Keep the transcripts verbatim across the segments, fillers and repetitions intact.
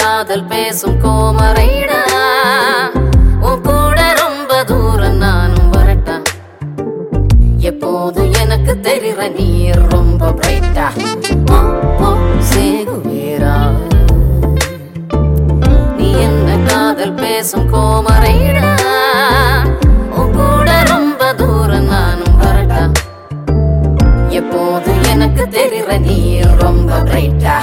காதல் பேசும் கோமரைடா உன் கூட ரொம்ப தூரம் நானும் வரட்டா எப்போது எனக்கு தெரிற நீ ரொம்ப பிரைட்டா சேகுவேரா நீ என்ன காதல் பேசும் கோமரைடா உன் கூட ரொம்ப தூரம் நானும் வரட்டா எப்போது எனக்கு தெரிற நீ ரொம்ப பிரைட்டா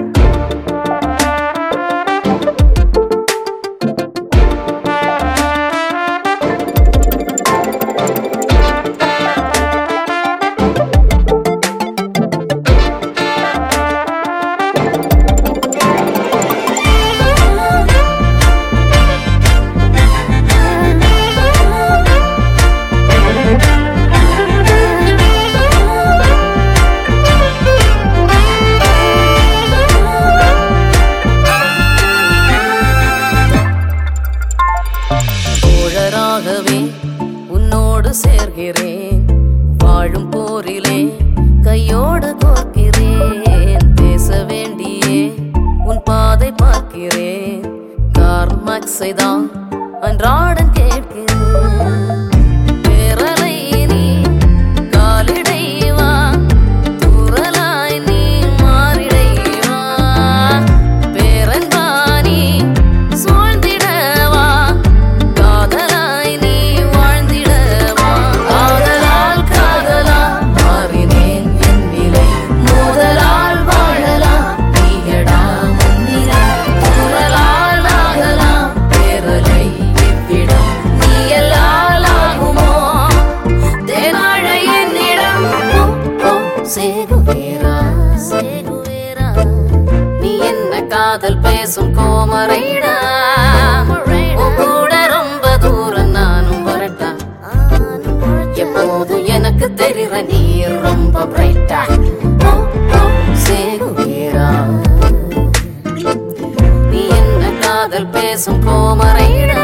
உன்னோடு சேர்கிறேன் வாழும் போரிலே கையோடு கோர்க்கிறேன் பேச வேண்டியே உன் பாதை பார்க்கிறேன் கார்மாக்ஸை தான் அன்றாடம் கேட்கிறேன் பேரலை நீ காலிடை வா தூரலாய் நீ மாறிடை வா பேரன்பானி சூழ்ந்திடவா காதலாய் நீ வாழ்ந்திடவா காதலால் காதலா மாறினேன் என் நிலை முதலால் வாழலாம் நீயடா முன்னிலை தூரலால் ஆகலாம் பேரலை இவ்விடம் நீ எல்லால் ஆகுமோ தேனாழை என்னிடம் சேகுவேரா சேகுவேரா நீ என்ன காதல் பேசும் கோமரைடா உன் கூட ரொம்ப தூரம் நானும் வரட்டா எப்போது எனக்கு தெரிற நீ ரொம்ப பிரைட்டா சேகுவேரா நீ என்ன காதல் பேசும் கோமரைடா